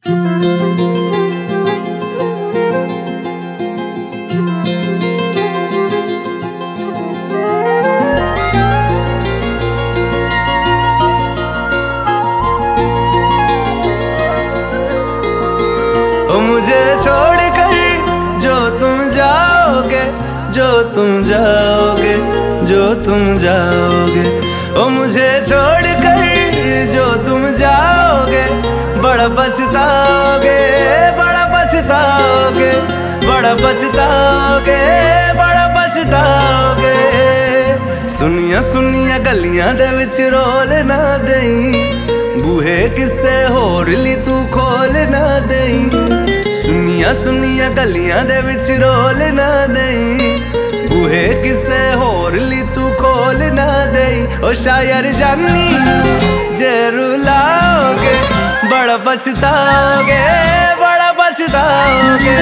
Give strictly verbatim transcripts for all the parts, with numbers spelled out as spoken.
मुझे छोड़ कर जो तुम जाओगे, जो तुम जाओगे, जो तुम जाओगे। ओ मुझे छोड़ कर जो तुम जाओगे, बड़ा पछताओगे, बड़ा पछताओगे, बड़ा पछताओगे, बड़ा पछताओगे। सुनिया सुनिया गलियां दे विच रोल ना देई, बूहे किसे होर ली तू खोल ना देई। सुनिया सुनिया गलियां दे विच रोल ना देई, बूहे किसे होर ली तू खोल ना देई। ओ शायर जानी जे रुलाओगे, बड़ा पछताओगे, बड़ा पछताओगे।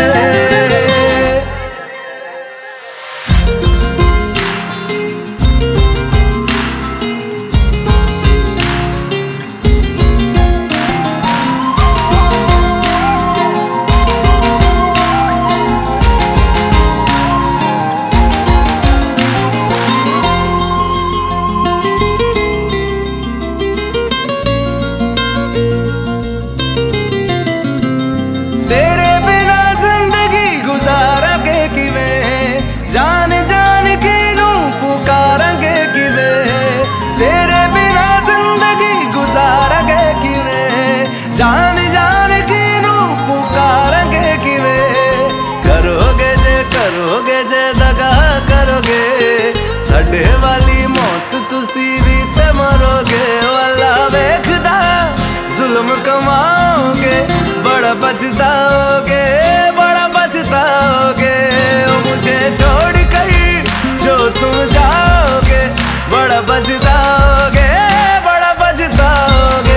तेरे बिना जिंदगी गुजारांगे किवें, जान जान के नू पुकारांगे किवें। तेरे बिना जिंदगी गुजारांगे किवें, जान जान के नू पुकारांगे किवें। करोगे जे करोगे जे दगा करोगे, साडे वाली मौत तुसी भी ते मरोगे। वाला वेखदा जुल्म कमाओगे, बड़ा पछताओगे, बड़ा पछताओगे। ओ मुझे छोड़ कर जो तुम जाओगे, बड़ा पछताओगे, बड़ा पछताओगे।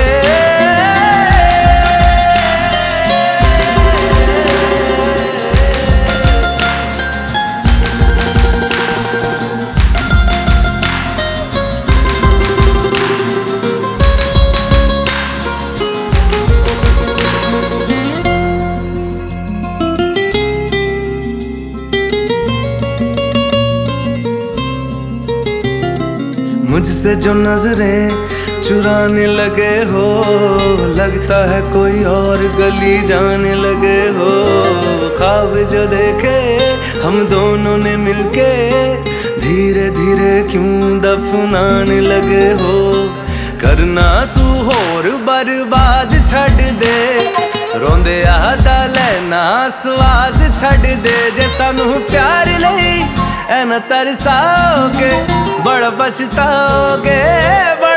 मुझसे जो नजरें चुराने लगे हो, लगता है कोई और गली जाने लगे हो। ख्वाब जो देखे हम दोनों ने मिलके, धीरे धीरे क्यों दफनाने लगे हो। करना तू होर बर्बाद छड़ दे, रोंदे आदा लेना स्वाद छड़ दे। जे सानू प्यार लई ऐ न तरसाओगे, बड़ा पछताओगे।